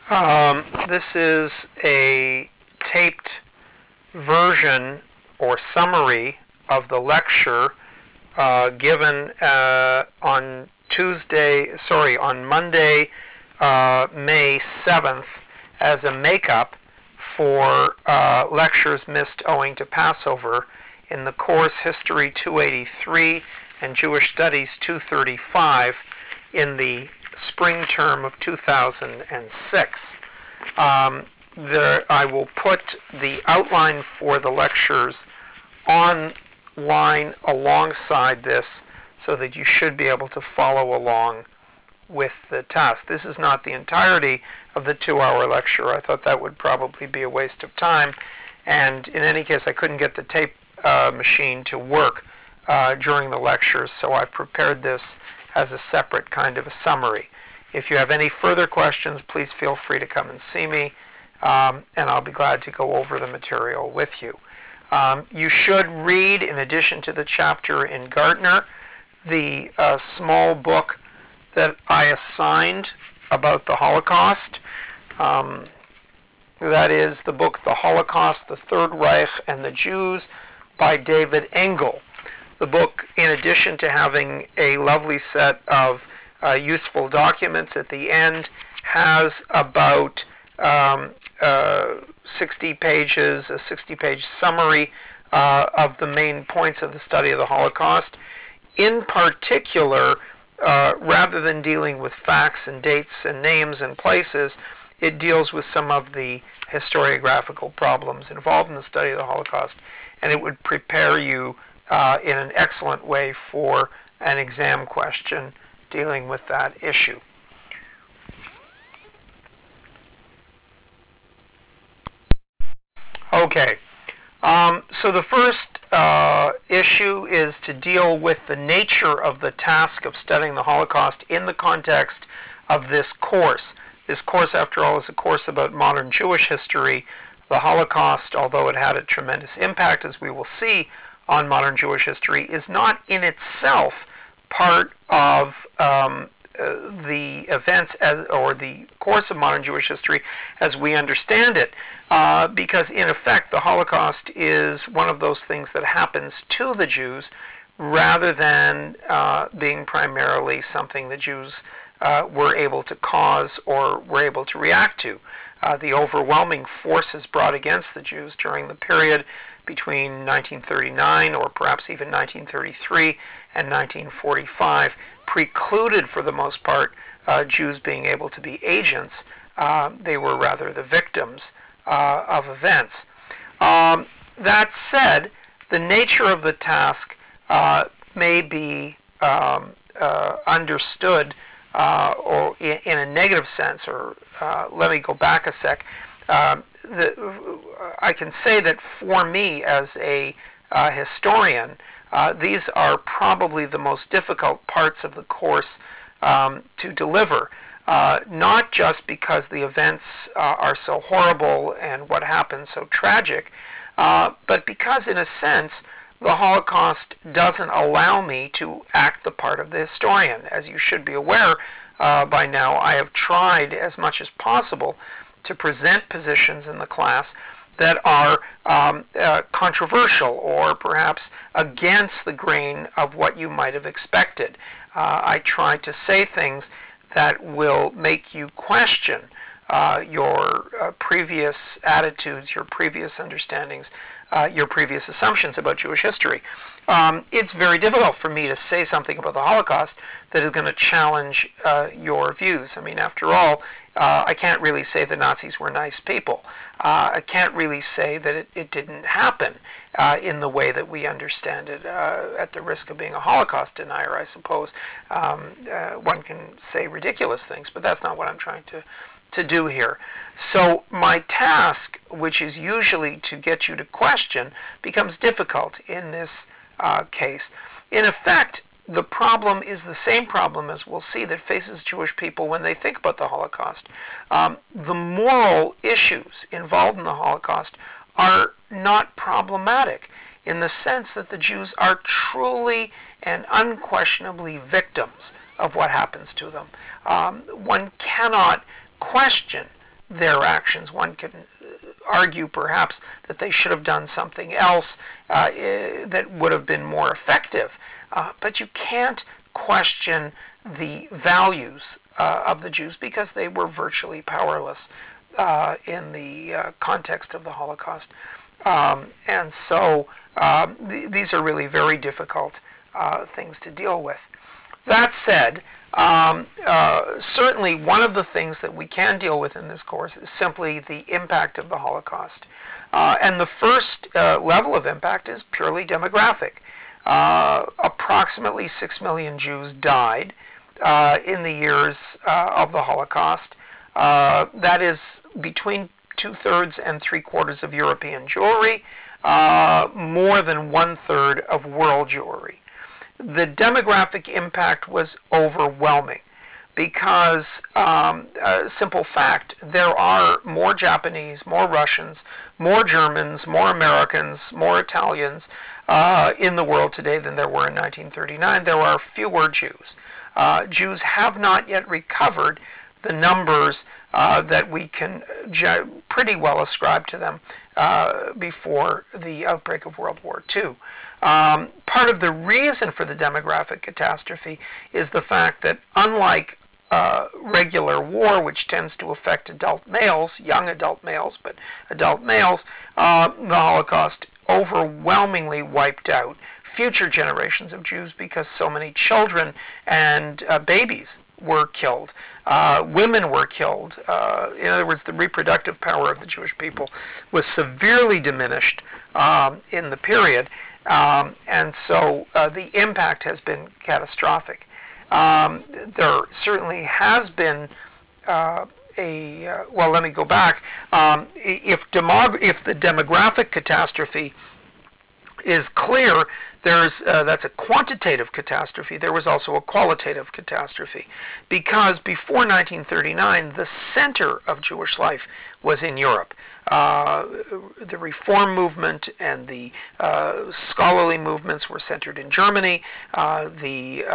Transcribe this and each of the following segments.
This is a taped version or summary of the lecture given on Monday, May 7th, as a makeup for lectures missed owing to Passover in the course History 283 and Jewish Studies 235 in the spring term of 2006. I will put the outline for the lectures online alongside this so that you should be able to follow along with the task. This is not the entirety of the 2-hour lecture. I thought that would probably be a waste of time, and in any case I couldn't get the tape machine to work during the lectures, so I've prepared this as a separate kind of a summary. If you have any further questions, please feel free to come and see me, and I'll be glad to go over the material with you. You should read, in addition to the chapter in Gardner, the small book that I assigned about the Holocaust. That is the book The Holocaust, the Third Reich, and the Jews by David Engel. The book, in addition to having a lovely set of useful documents at the end, has about 60 pages, a 60-page summary of the main points of the study of the Holocaust. In particular, rather than dealing with facts and dates and names and places, it deals with some of the historiographical problems involved in the study of the Holocaust, and it would prepare you in an excellent way for an exam question dealing with that issue. Okay, so the first issue is to deal with the nature of the task of studying the Holocaust in the context of this course. This course, after all, is a course about modern Jewish history. The Holocaust, although it had a tremendous impact, as we will see, on modern Jewish history, is not in itself part of the events or the course of modern Jewish history as we understand it, because in effect the Holocaust is one of those things that happens to the Jews rather than being primarily something the Jews were able to cause or were able to react to. The overwhelming forces brought against the Jews during the period between 1939 or perhaps even 1933 and 1945 precluded, for the most part, Jews being able to be agents. They were rather the victims of events. That said, the nature of the task may be understood or in a negative sense, or let me go back a sec. I can say that for me as a historian, these are probably the most difficult parts of the course to deliver. Not just because the events are so horrible and what happened so tragic, but because in a sense the Holocaust doesn't allow me to act the part of the historian. As you should be aware by now, I have tried as much as possible to present positions in the class that are controversial or perhaps against the grain of what you might have expected. I try to say things that will make you question your previous attitudes, your previous understandings, your previous assumptions about Jewish history. It's very difficult for me to say something about the Holocaust that is going to challenge your views. I mean, after all, I can't really say the Nazis were nice people. I can't really say that it didn't happen in the way that we understand it, at the risk of being a Holocaust denier, I suppose. One can say ridiculous things, but that's not what I'm trying to do here. So my task, which is usually to get you to question, becomes difficult in this case. In effect, the problem is the same problem, as we'll see, that faces Jewish people when they think about the Holocaust. The moral issues involved in the Holocaust are not problematic in the sense that the Jews are truly and unquestionably victims of what happens to them. One cannot question their actions. One can argue perhaps that they should have done something else that would have been more effective. But you can't question the values of the Jews because they were virtually powerless in the context of the Holocaust. And so these are really very difficult things to deal with. That said, certainly one of the things that we can deal with in this course is simply the impact of the Holocaust. And the first level of impact is purely demographic. Approximately 6 million Jews died in the years of the Holocaust. That is between 2/3 and 3/4 of European Jewry, more than 1/3 of world Jewry. The demographic impact was overwhelming because, simple fact, there are more Japanese, more Russians, more Germans, more Americans, more Italians in the world today than there were in 1939. There are fewer Jews. Jews have not yet recovered the numbers that we can pretty well ascribe to them before the outbreak of World War II. Part of the reason for the demographic catastrophe is the fact that unlike regular war, which tends to affect adult males, young adult males, but adult males, the Holocaust overwhelmingly wiped out future generations of Jews because so many children and babies were killed. Women were killed. In other words, the reproductive power of the Jewish people was severely diminished in the period. And so the impact has been catastrophic. There certainly has been well, let me go back. If the demographic catastrophe is clear, that's a quantitative catastrophe. There was also a qualitative catastrophe because before 1939, the center of Jewish life was in Europe. The Reform movement and the scholarly movements were centered in Germany. The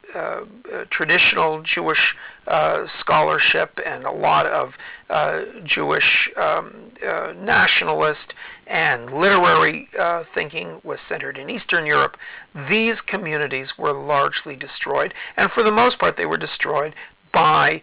traditional Jewish scholarship and a lot of Jewish nationalist and literary thinking was centered in Eastern Europe. These communities were largely destroyed, and for the most part they were destroyed by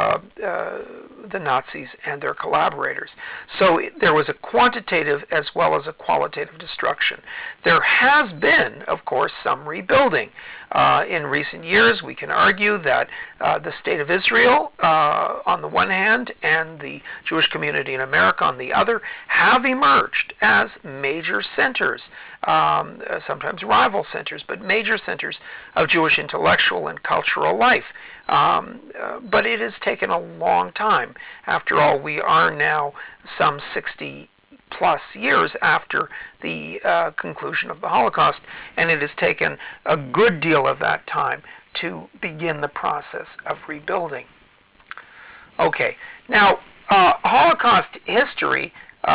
the Nazis and their collaborators. So there was a quantitative as well as a qualitative destruction. There has been, of course, some rebuilding. In recent years, we can argue that the State of Israel, on the one hand, and the Jewish community in America on the other, have emerged as major centers, sometimes rival centers, but major centers of Jewish intellectual and cultural life. But it has taken a long time. After all, we are now some 60 plus years after the conclusion of the Holocaust, and it has taken a good deal of that time to begin the process of rebuilding. Okay, now Holocaust history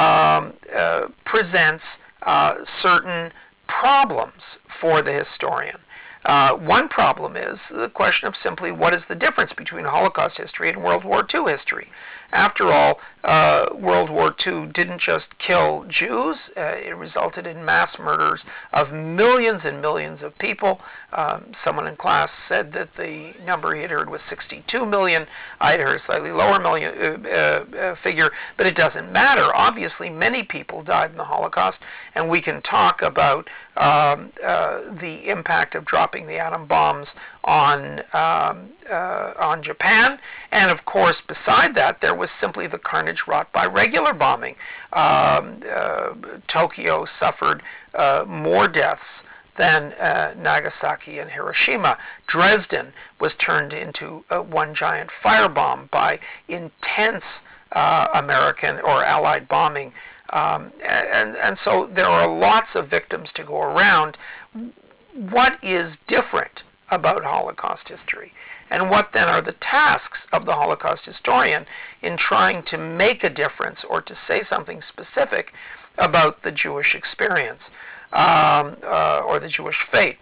presents certain problems for the historian. One problem is the question of simply what is the difference between Holocaust history and World War II history. After all, World War II didn't just kill Jews, it resulted in mass murders of millions and millions of people. Someone in class said that the number he had heard was 62 million. I had heard a slightly lower figure, but it doesn't matter. Obviously, many people died in the Holocaust, and we can talk about the impact of dropping the atom bombs on Japan, and of course, beside that, there was simply the carnage wrought by regular bombing. Tokyo suffered more deaths than Nagasaki and Hiroshima. Dresden was turned into one giant firebomb by intense American or Allied bombing. And so there are lots of victims to go around. What is different about Holocaust history? And what then are the tasks of the Holocaust historian in trying to make a difference or to say something specific about the Jewish experience or the Jewish fate?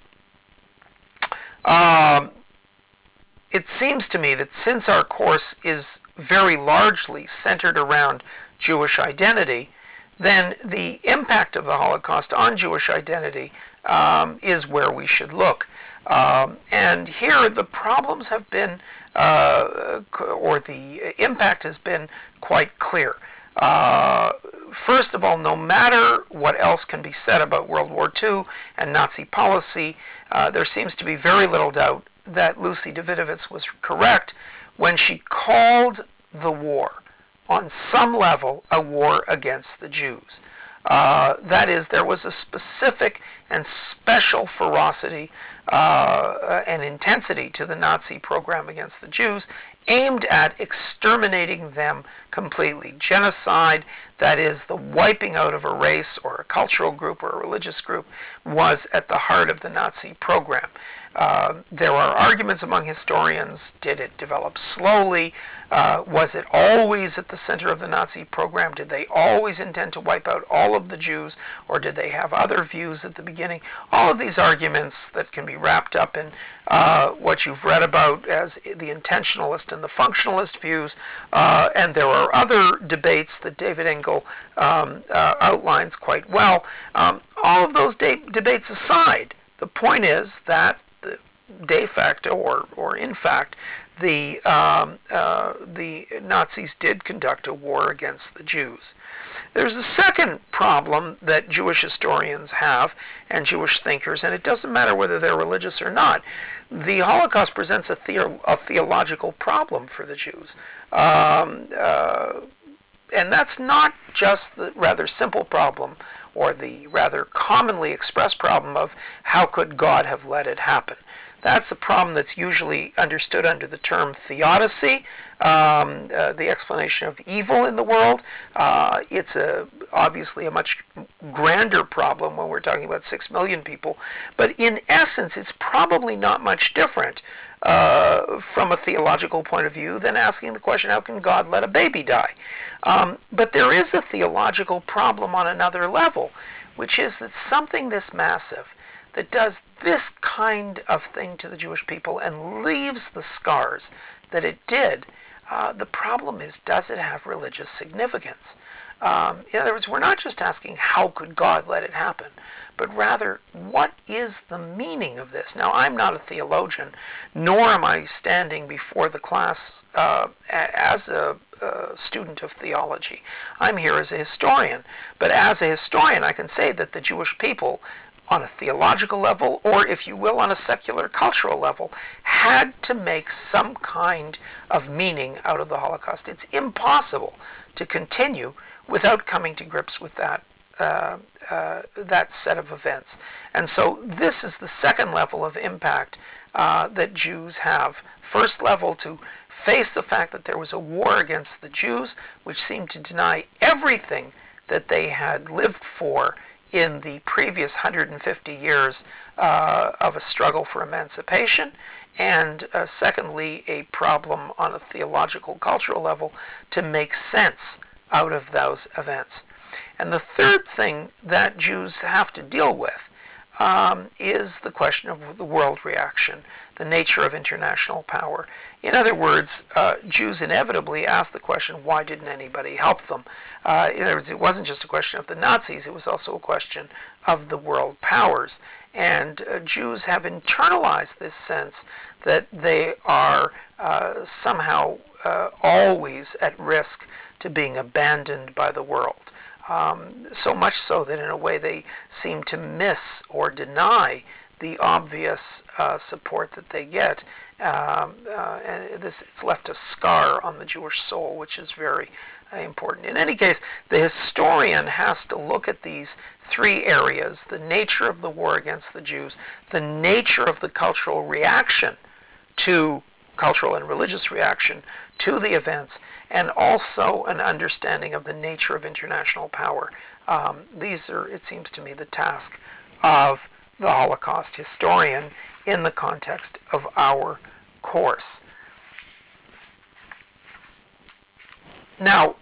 It seems to me that since our course is very largely centered around Jewish identity, then the impact of the Holocaust on Jewish identity is where we should look. And here the problems have been, or the impact has been quite clear. First of all, no matter what else can be said about World War II and Nazi policy, there seems to be very little doubt that Lucy Davidovitz was correct when she called the war, on some level, a war against the Jews. That is, there was a specific and special ferocity and intensity to the Nazi program against the Jews, aimed at exterminating them completely. Genocide, that is, the wiping out of a race or a cultural group or a religious group, was at the heart of the Nazi program. There are arguments among historians. Did it develop slowly? Was it always at the center of the Nazi program? Did they always intend to wipe out all of the Jews, or did they have other views at the beginning? All of these arguments that can be wrapped up in what you've read about as the intentionalist and the functionalist views, and there are other debates that David Engel outlines quite well. All of those debates aside, the point is that de facto, or in fact, the Nazis did conduct a war against the Jews. There's a second problem that Jewish historians have and Jewish thinkers, and it doesn't matter whether they're religious or not. The Holocaust presents a theological problem for the Jews. And that's not just the rather simple problem, or the rather commonly expressed problem of how could God have let it happen. That's a problem that's usually understood under the term theodicy, the explanation of evil in the world. It's obviously a much grander problem when we're talking about 6 million people, but in essence it's probably not much different from a theological point of view than asking the question, how can God let a baby die? But there is a theological problem on another level, which is that something this massive, that does this kind of thing to the Jewish people and leaves the scars that it did, the problem is, does it have religious significance? In other words, we're not just asking how could God let it happen, but rather, what is the meaning of this? Now, I'm not a theologian, nor am I standing before the class as a student of theology. I'm here as a historian, but as a historian I can say that the Jewish people, on a theological level, or if you will, on a secular cultural level, had to make some kind of meaning out of the Holocaust. It's impossible to continue without coming to grips with that set of events. And so this is the second level of impact that Jews have. First level, to face the fact that there was a war against the Jews, which seemed to deny everything that they had lived for in the previous 150 years of a struggle for emancipation, and secondly, a problem on a theological, cultural level to make sense out of those events. And the third thing that Jews have to deal with is the question of the world reaction, the nature of international power. In other words, Jews inevitably ask the question, why didn't anybody help them? In other words, it wasn't just a question of the Nazis, it was also a question of the world powers. And Jews have internalized this sense that they are somehow always at risk to being abandoned by the world. So much so that in a way they seem to miss or deny the obvious support that they get. And it's left a scar on the Jewish soul, which is very important. In any case, the historian has to look at these three areas: the nature of the war against the Jews, the nature of the cultural reaction to cultural and religious reaction to the events, and also an understanding of the nature of international power. These are, it seems to me, the task of the Holocaust historian in the context of our course. Now,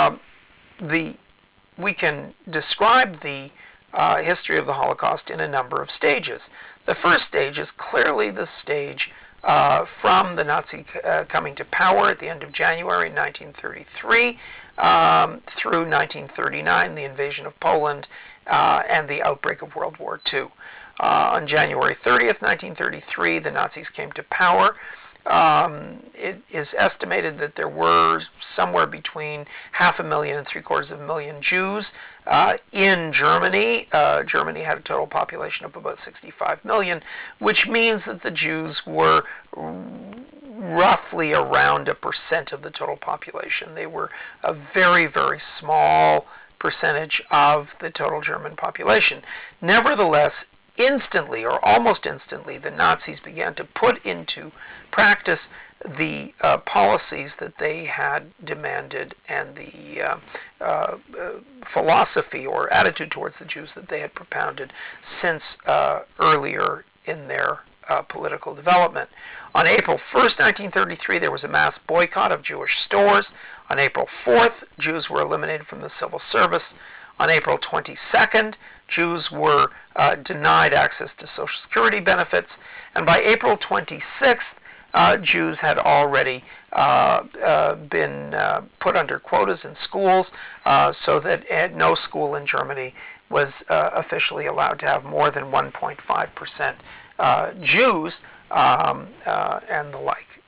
we can describe the history of the Holocaust in a number of stages. The first stage is clearly the stage from the Nazi coming to power at the end of January 1933 through 1939, the invasion of Poland and the outbreak of World War II. On January 30th, 1933, the Nazis came to power. It is estimated that there were somewhere between 500,000 and 750,000 Jews in Germany. Germany had a total population of about 65 million, which means that the Jews were roughly around 1% of the total population. They were a very, very small percentage of the total German population. Nevertheless, instantly or almost instantly, the Nazis began to put into practice the policies that they had demanded and the philosophy or attitude towards the Jews that they had propounded since earlier in their political development. On April 1st, 1933, there was a mass boycott of Jewish stores. On April 4th, Jews were eliminated from the civil service. On April 22nd, Jews were denied access to Social Security benefits. And by April 26th, Jews had already been put under quotas in schools so that no school in Germany was officially allowed to have more than 1.5% Jews and the like.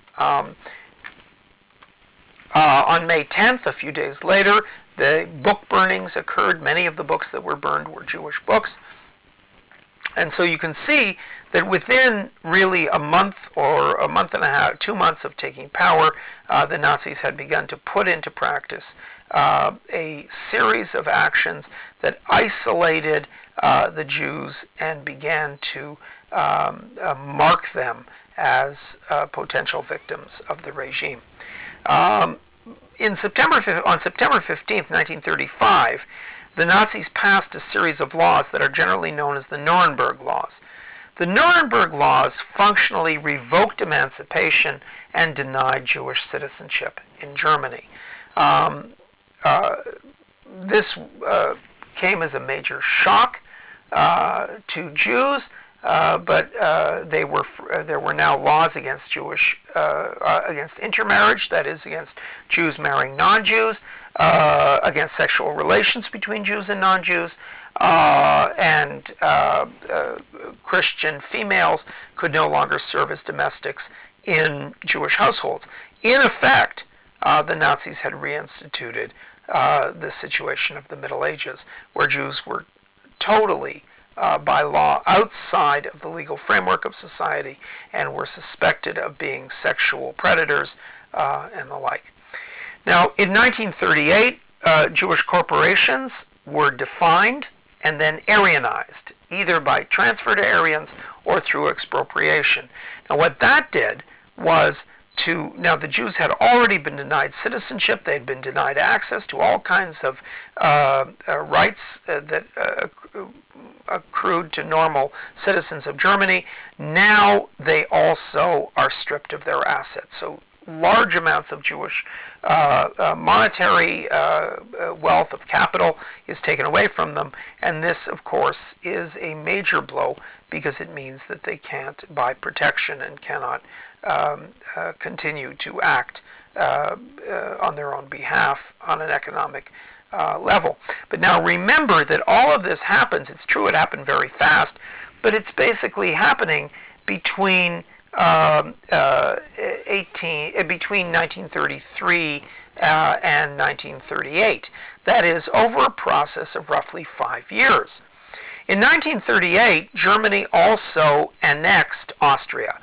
On May 10th, a few days later, the book burnings occurred. Many of the books that were burned were Jewish books. And so you can see that within really a month or a month and a half, 2 months of taking power, the Nazis had begun to put into practice a series of actions that isolated the Jews and began to mark them as potential victims of the regime. On September 15th, 1935, the Nazis passed a series of laws that are generally known as the Nuremberg Laws. The Nuremberg Laws functionally revoked emancipation and denied Jewish citizenship in Germany. This came as a major shock to Jews, but there were now laws against against intermarriage, that is, against Jews marrying non-Jews, against sexual relations between Jews and non-Jews, and Christian females could no longer serve as domestics in Jewish households. In effect, the Nazis had reinstituted the situation of the Middle Ages, where Jews were totally by law outside of the legal framework of society and were suspected of being sexual predators and the like. Now, in 1938, Jewish corporations were defined and then Aryanized, either by transfer to Aryans or through expropriation. Now, what that did was now the Jews had already been denied citizenship. They had been denied access to all kinds of rights that accrued to normal citizens of Germany. Now they also are stripped of their assets. So large amounts of Jewish monetary wealth of capital is taken away from them, and this, of course, is a major blow because it means that they can't buy protection and cannot continue to act on their own behalf on an economic level. But now remember that all of this happens, it's true it happened very fast, but it's basically happening between 1933 and 1938. That is over a process of roughly 5 years. In 1938, Germany also annexed Austria.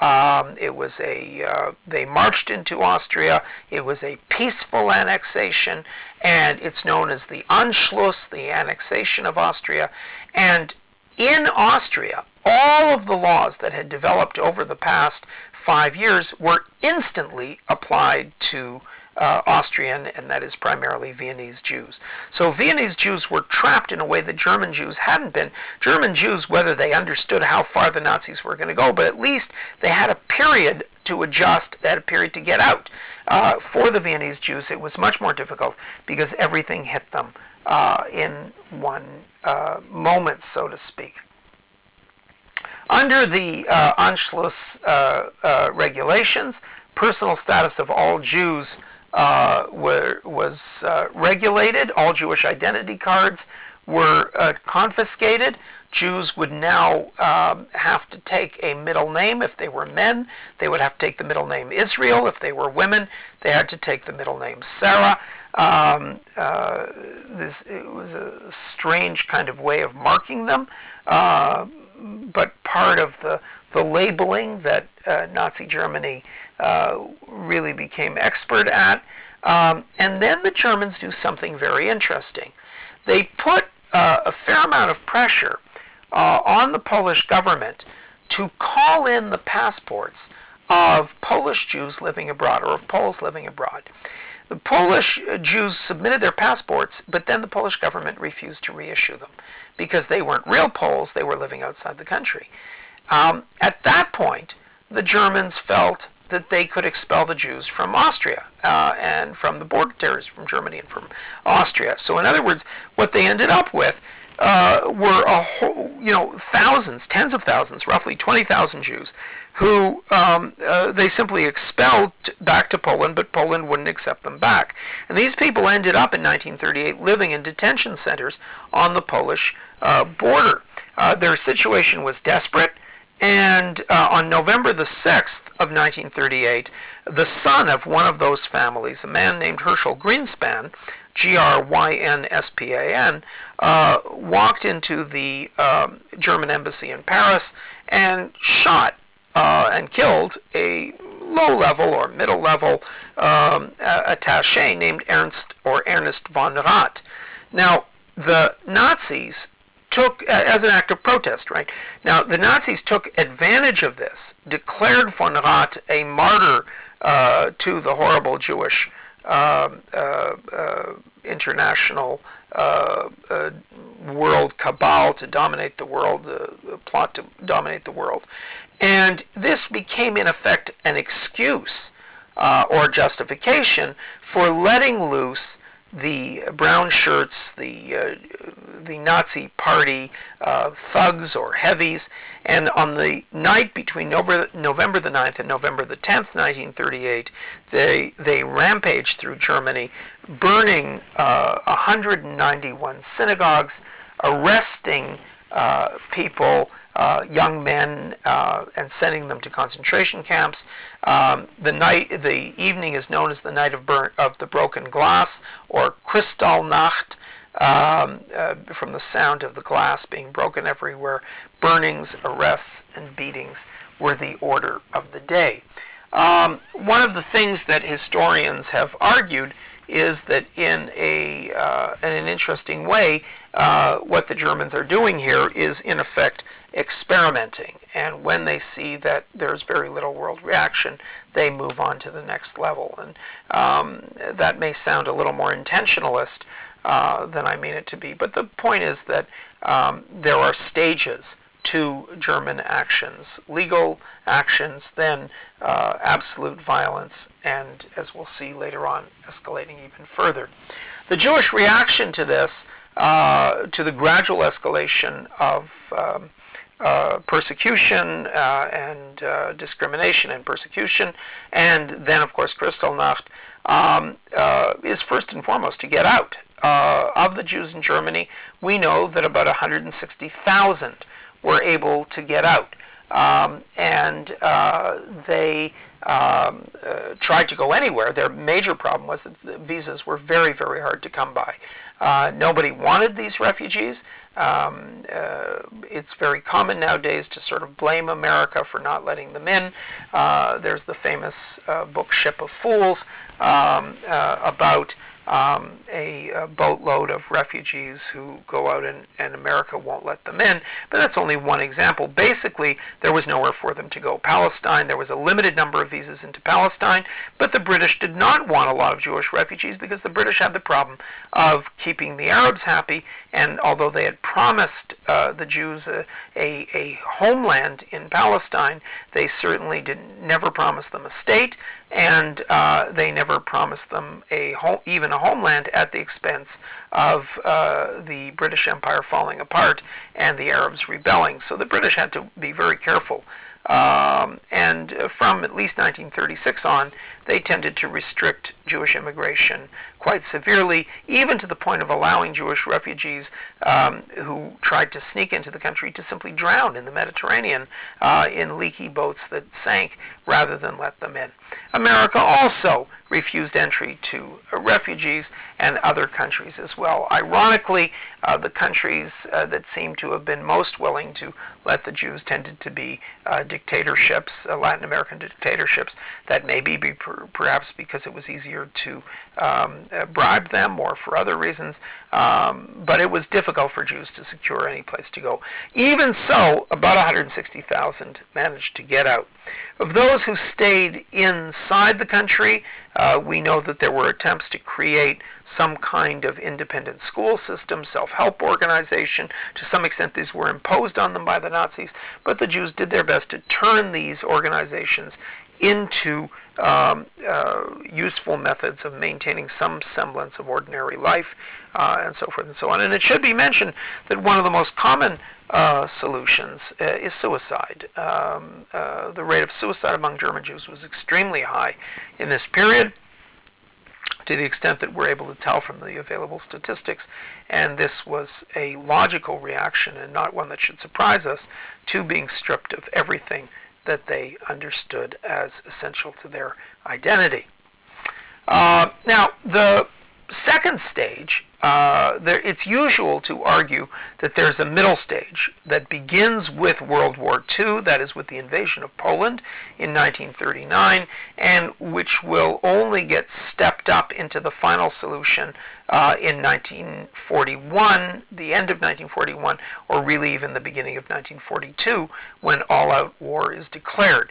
They marched into Austria. It was a peaceful annexation, and it's known as the Anschluss, the annexation of Austria. And in Austria, all of the laws that had developed over the past 5 years were instantly applied to Austrian, and that is primarily Viennese Jews. So Viennese Jews were trapped in a way that German Jews hadn't been. German Jews, whether they understood how far the Nazis were going to go, but at least they had a period to adjust, they had a period to get out. For the Viennese Jews, it was much more difficult because everything hit them in one moment, so to speak. Under the Anschluss regulations, personal status of all Jews was regulated. All Jewish identity cards were confiscated. Jews would now have to take a middle name. If they were men, they would have to take the middle name Israel. If they were women, they had to take the middle name Sarah. It was a strange kind of way of marking them, but part of the labeling that Nazi Germany really became expert at. And then the Germans do something very interesting. They put a fair amount of pressure on the Polish government to call in the passports of Polish Jews living abroad, or of Poles living abroad. The Polish Jews submitted their passports, but then the Polish government refused to reissue them because they weren't real Poles, they were living outside the country. At that point, the Germans felt that they could expel the Jews from Austria and from the border territories, from Germany and from Austria. So in other words, what they ended up with were thousands, tens of thousands, roughly 20,000 Jews, who they simply expelled back to Poland, but Poland wouldn't accept them back. And these people ended up in 1938 living in detention centers on the Polish border. Their situation was desperate. And on November the 6th of 1938, the son of one of those families, a man named Herschel Greenspan, Grynspan, walked into the German embassy in Paris and shot and killed a low-level or middle-level attaché named Ernst von Rath. Now, the Nazis took, as an act of protest, right? Now, the Nazis took advantage of this, declared von Rath a martyr to the horrible Jewish international world cabal to dominate the world, the plot to dominate the world. And this became, in effect, an excuse or justification for letting loose the brown shirts, the Nazi party thugs or heavies. And on the night between November the 9th and November the 10th, 1938, they rampaged through Germany, burning 191 synagogues, arresting people, young men, and sending them to concentration camps. The evening is known as the night of the broken glass, or Kristallnacht, from the sound of the glass being broken everywhere. Burnings, arrests, and beatings were the order of the day. One of the things that historians have argued is that in an interesting way, what the Germans are doing here is, in effect, experimenting. And when they see that there's very little world reaction, they move on to the next level. And that may sound a little more intentionalist than I mean it to be. But the point is that there are stages to German actions: legal actions, then absolute violence, and, as we'll see later on, escalating even further. The Jewish reaction to this, to the gradual escalation of persecution and discrimination and persecution, and then, of course, Kristallnacht, is first and foremost to get out. Of the Jews in Germany, we know that about 160,000 were able to get out. And they tried to go anywhere. Their major problem was that the visas were very, very hard to come by. Nobody wanted these refugees. It's very common nowadays to sort of blame America for not letting them in. There's the famous book Ship of Fools about a boatload of refugees who go out and America won't let them in. But that's only one example. Basically, there was nowhere for them to go. Palestine, there was a limited number of visas into Palestine, but the British did not want a lot of Jewish refugees because the British had the problem of keeping the Arabs happy, and although they had promised the Jews a homeland in Palestine, they certainly never promised them a state, and they never promised them even a homeland at the expense of the British Empire falling apart and the Arabs rebelling. So the British had to be very careful. And from at least 1936 on, they tended to restrict Jewish immigration quite severely, even to the point of allowing Jewish refugees who tried to sneak into the country to simply drown in the Mediterranean in leaky boats that sank rather than let them in. America also refused entry to refugees and other countries as well. Ironically, the countries that seem to have been most willing to let the Jews tended to be dictatorships, Latin American dictatorships. That may be perhaps because it was easier to bribe them or for other reasons, but it was difficult for Jews to secure any place to go. Even so, about 160,000 managed to get out. Of those who stayed inside the country, we know that there were attempts to create some kind of independent school system, self-help organization. To some extent, these were imposed on them by the Nazis, but the Jews did their best to turn these organizations into useful methods of maintaining some semblance of ordinary life, and so forth and so on. And it should be mentioned that one of the most common solutions is suicide. The rate of suicide among German Jews was extremely high in this period, to the extent that we're able to tell from the available statistics, and this was a logical reaction and not one that should surprise us to being stripped of everything that they understood as essential to their identity. Now, the second stage, it's usual to argue that there's a middle stage that begins with World War II, that is with the invasion of Poland in 1939, and which will only get stepped up into the final solution in 1941, the end of 1941, or really even the beginning of 1942, when all-out war is declared.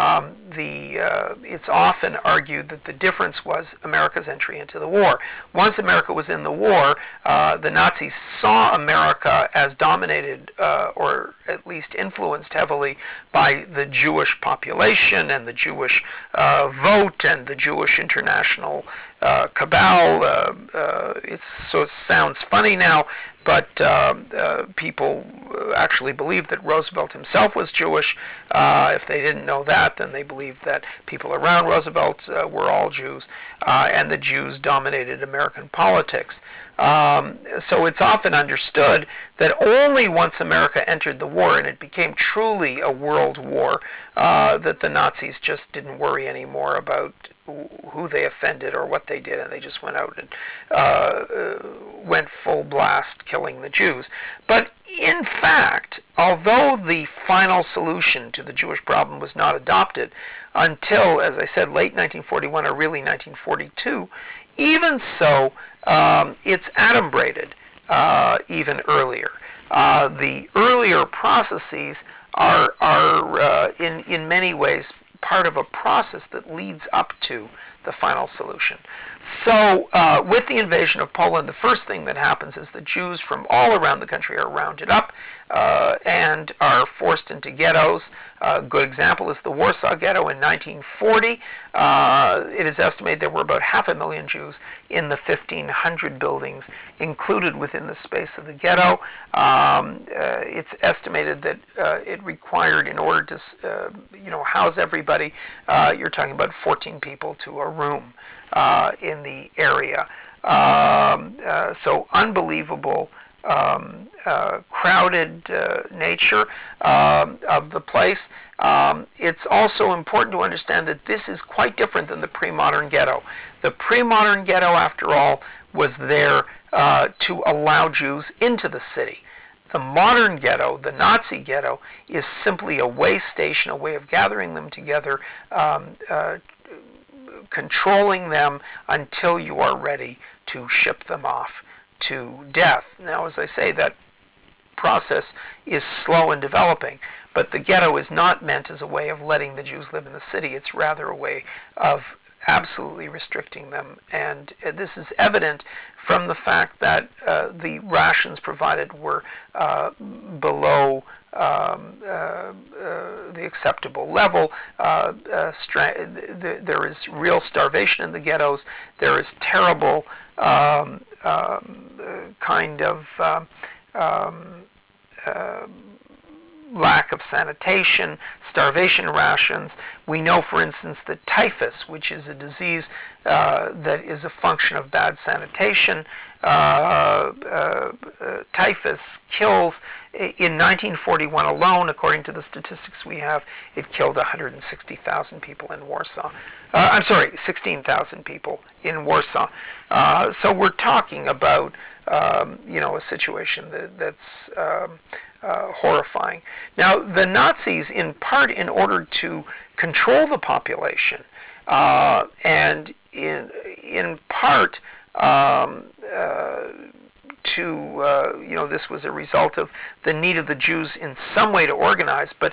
It's often argued that the difference was America's entry into the war. Once America was in the war, the Nazis saw America as dominated, or at least influenced heavily, by the Jewish population and the Jewish vote and the Jewish international cabal. It sounds funny now, but people actually believed that Roosevelt himself was Jewish. If they didn't know that, then they believed that people around Roosevelt were all Jews, and the Jews dominated American politics. So it's often understood that only once America entered the war and it became truly a world war, that the Nazis just didn't worry anymore about who they offended or what they did, and they just went out and went full blast killing the Jews. But in fact, although the final solution to the Jewish problem was not adopted until, as I said, late 1941 or really 1942, even so, it's adumbrated even earlier. The earlier processes are in many ways part of a process that leads up to the final solution. So with the invasion of Poland, the first thing that happens is the Jews from all around the country are rounded up and are forced into ghettos. A good example is the Warsaw Ghetto in 1940. It is estimated there were about 500,000 Jews in the 1,500 buildings included within the space of the ghetto. It's estimated that it required, in order to house everybody, you're talking about 14 people to a room in the area. So unbelievable crowded nature of the place. It's also important to understand that this is quite different than the pre-modern ghetto. The pre-modern ghetto, after all, was there to allow Jews into the city. The modern ghetto, the Nazi ghetto, is simply a way station, a way of gathering them together, controlling them until you are ready to ship them off to death. Now, as I say, that process is slow in developing, but the ghetto is not meant as a way of letting the Jews live in the city. It's rather a way of absolutely restricting them, and this is evident from the fact that the rations provided were below the acceptable level. There is real starvation in the ghettos. There is terrible kind of lack of sanitation, starvation rations. We know, for instance, that typhus, which is a disease that is a function of bad sanitation, typhus kills, in 1941 alone, according to the statistics we have, it killed 160,000 people in Warsaw. I'm sorry, 16,000 people in Warsaw. So we're talking about a situation that's horrifying. Now, the Nazis, in part in order to control the population, and in part this was a result of the need of the Jews in some way to organize, but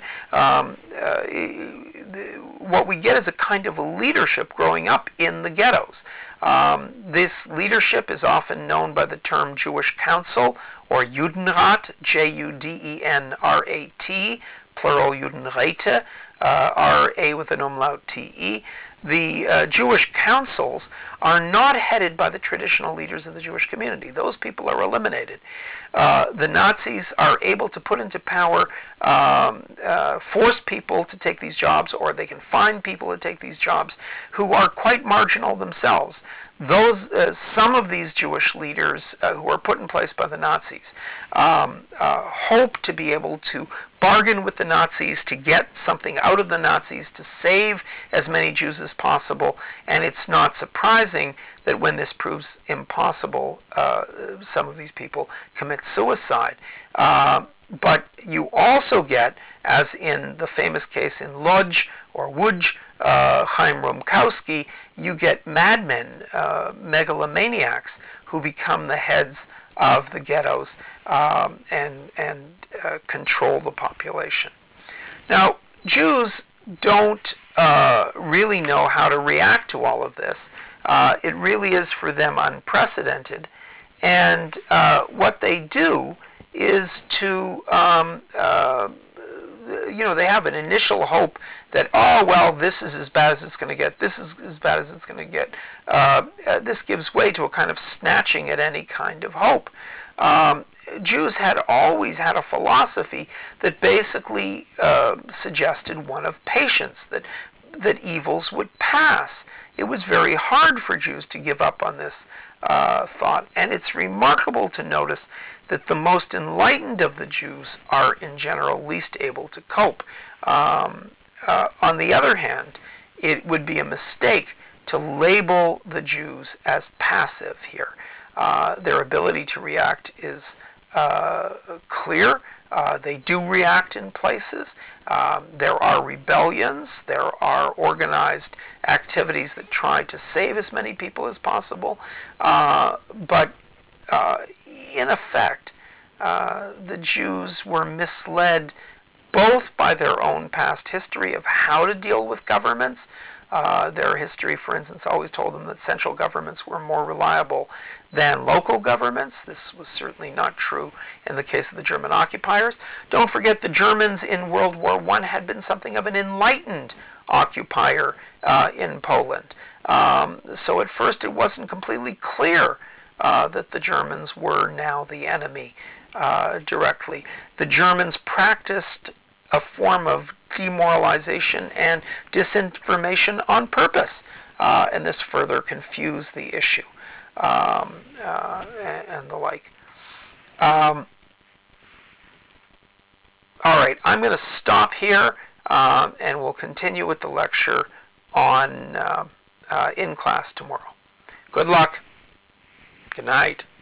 what we get is a kind of a leadership growing up in the ghettos. This leadership is often known by the term Jewish Council, or Judenrat, Judenrat, plural Judenräte, R-A with an umlaut T-E. The Jewish councils are not headed by the traditional leaders of the Jewish community. Those people are eliminated. The Nazis are able to put into power, force people to take these jobs, or they can find people to take these jobs who are quite marginal themselves. Some of these Jewish leaders who are put in place by the Nazis hope to be able to bargain with the Nazis to get something out of the Nazis to save as many Jews as possible, and it's not surprising that when this proves impossible, some of these people commit suicide. But you also get, as in the famous case in Łódź or Łódź, Chaim Rumkowski, you get madmen, megalomaniacs, who become the heads of the ghettos and control the population. Now, Jews don't really know how to react to all of this. It really is for them unprecedented. And what they do is to, they have an initial hope that, oh, well, this is as bad as it's going to get, this is as bad as it's going to get. This gives way to a kind of snatching at any kind of hope. Jews had always had a philosophy that basically suggested one of patience, that evils would pass. It was very hard for Jews to give up on this thought, and it's remarkable to notice that the most enlightened of the Jews are, in general, least able to cope. On the other hand, it would be a mistake to label the Jews as passive here. Their ability to react is clear. They do react in places. There are rebellions. There are organized activities that try to save as many people as possible. But in effect, the Jews were misled both by their own past history of how to deal with governments. Their history, for instance, always told them that central governments were more reliable than local governments. This was certainly not true in the case of the German occupiers. Don't forget, the Germans in World War I had been something of an enlightened occupier in Poland. So at first it wasn't completely clear that the Germans were now the enemy directly. The Germans practiced a form of demoralization and disinformation on purpose, and this further confused the issue and the like. All right, I'm going to stop here, and we'll continue with the lecture on in class tomorrow. Good luck. Good night.